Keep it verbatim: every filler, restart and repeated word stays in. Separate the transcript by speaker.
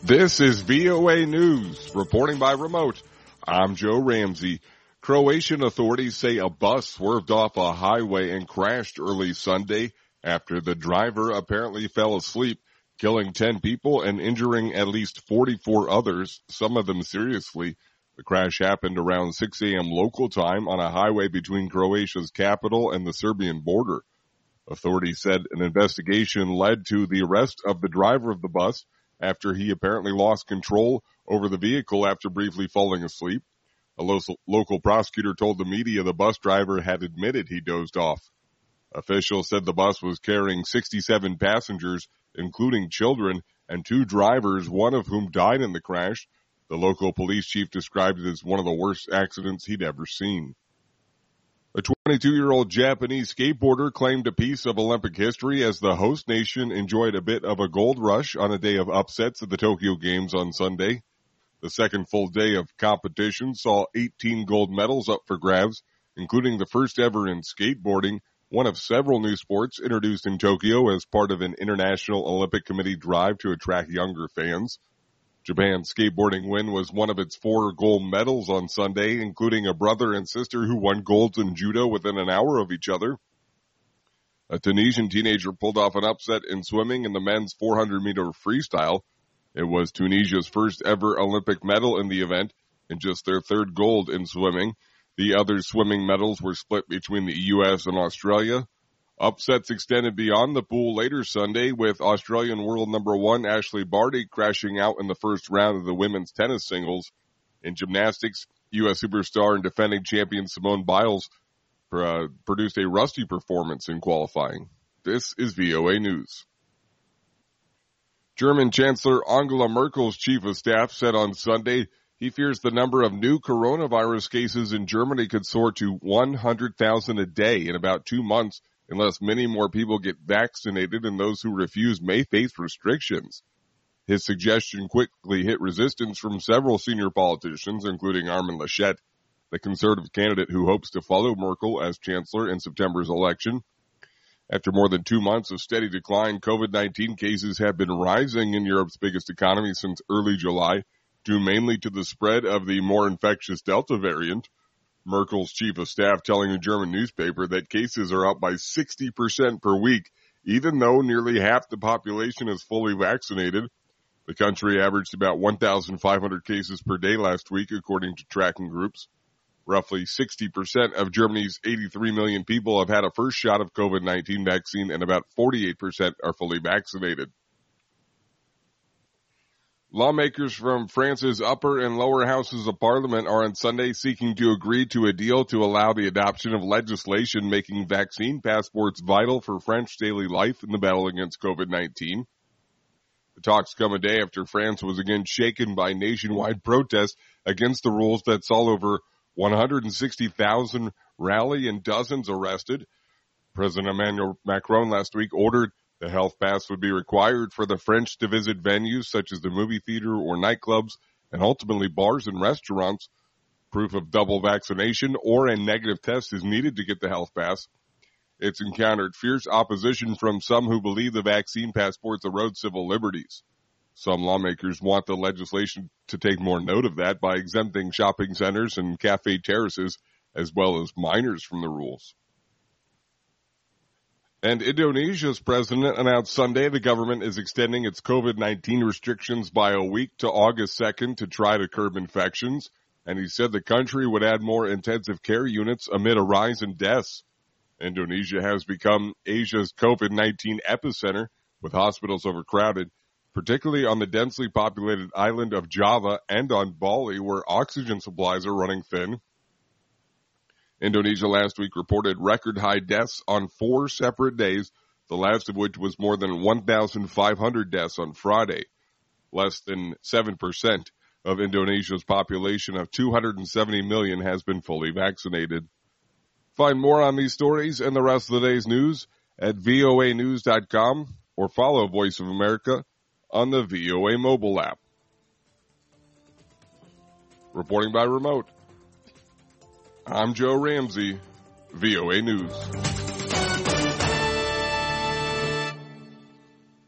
Speaker 1: This is V O A News, reporting by remote. I'm Joe Ramsey. Croatian authorities say a bus swerved off a highway and crashed early Sunday after the driver apparently fell asleep, killing ten people and injuring at least forty-four others, some of them seriously. The crash happened around six a.m. local time on a highway between Croatia's capital and the Serbian border. Authorities said an investigation led to the arrest of the driver of the bus after he apparently lost control over the vehicle after briefly falling asleep. A lo- local prosecutor told the media the bus driver had admitted he dozed off. Officials said the bus was carrying sixty-seven passengers, including children, and two drivers, one of whom died in the crash. The local police chief described it as one of the worst accidents he'd ever seen. A twenty-two-year-old Japanese skateboarder claimed a piece of Olympic history as the host nation enjoyed a bit of a gold rush on a day of upsets at the Tokyo Games on Sunday. The second full day of competition saw eighteen gold medals up for grabs, including the first ever in skateboarding, one of several new sports introduced in Tokyo as part of an International Olympic Committee drive to attract younger fans. Japan's skateboarding win was one of its four gold medals on Sunday, including a brother and sister who won golds in judo within an hour of each other. A Tunisian teenager pulled off an upset in swimming in the men's four hundred meter freestyle. It was Tunisia's first ever Olympic medal in the event and just their third gold in swimming. The other swimming medals were split between the U S and Australia. Upsets extended beyond the pool later Sunday, with Australian world number one Ashley Barty crashing out in the first round of the women's tennis singles. In gymnastics, U S superstar and defending champion Simone Biles uh, produced a rusty performance in qualifying. This is V O A News. German Chancellor Angela Merkel's chief of staff said on Sunday he fears the number of new coronavirus cases in Germany could soar to one hundred thousand a day in about two months unless many more people get vaccinated and those who refuse may face restrictions. His suggestion quickly hit resistance from several senior politicians, including Armin Laschet, the conservative candidate who hopes to follow Merkel as chancellor in September's election. After more than two months of steady decline, COVID nineteen cases have been rising in Europe's biggest economy since early July, due mainly to the spread of the more infectious Delta variant. Merkel's chief of staff telling a German newspaper that cases are up by sixty percent per week, even though nearly half the population is fully vaccinated. The country averaged about one thousand five hundred cases per day last week, according to tracking groups. Roughly sixty percent of Germany's eighty-three million people have had a first shot of COVID nineteen vaccine, and about forty-eight percent are fully vaccinated. Lawmakers from France's upper and lower houses of parliament are on Sunday seeking to agree to a deal to allow the adoption of legislation making vaccine passports vital for French daily life in the battle against COVID nineteen. The talks come a day after France was again shaken by nationwide protests against the rules that saw over one hundred sixty thousand rally and dozens arrested. President Emmanuel Macron last week ordered the health pass would be required for the French to visit venues such as the movie theater or nightclubs and ultimately bars and restaurants. Proof of double vaccination or a negative test is needed to get the health pass. It's encountered fierce opposition from some who believe the vaccine passports erode civil liberties. Some lawmakers want the legislation to take more note of that by exempting shopping centers and cafe terraces as well as minors from the rules. And Indonesia's president announced Sunday the government is extending its COVID nineteen restrictions by a week to August second to try to curb infections. And he said the country would add more intensive care units amid a rise in deaths. Indonesia has become Asia's COVID nineteen epicenter, with hospitals overcrowded, particularly on the densely populated island of Java and on Bali, where oxygen supplies are running thin. Indonesia last week reported record high deaths on four separate days, the last of which was more than one thousand five hundred deaths on Friday. Less than seven percent of Indonesia's population of two hundred seventy million has been fully vaccinated. Find more on these stories and the rest of the day's news at V O A news dot com or follow Voice of America on the V O A mobile app. Reporting by remote, I'm Joe Ramsey, V O A News.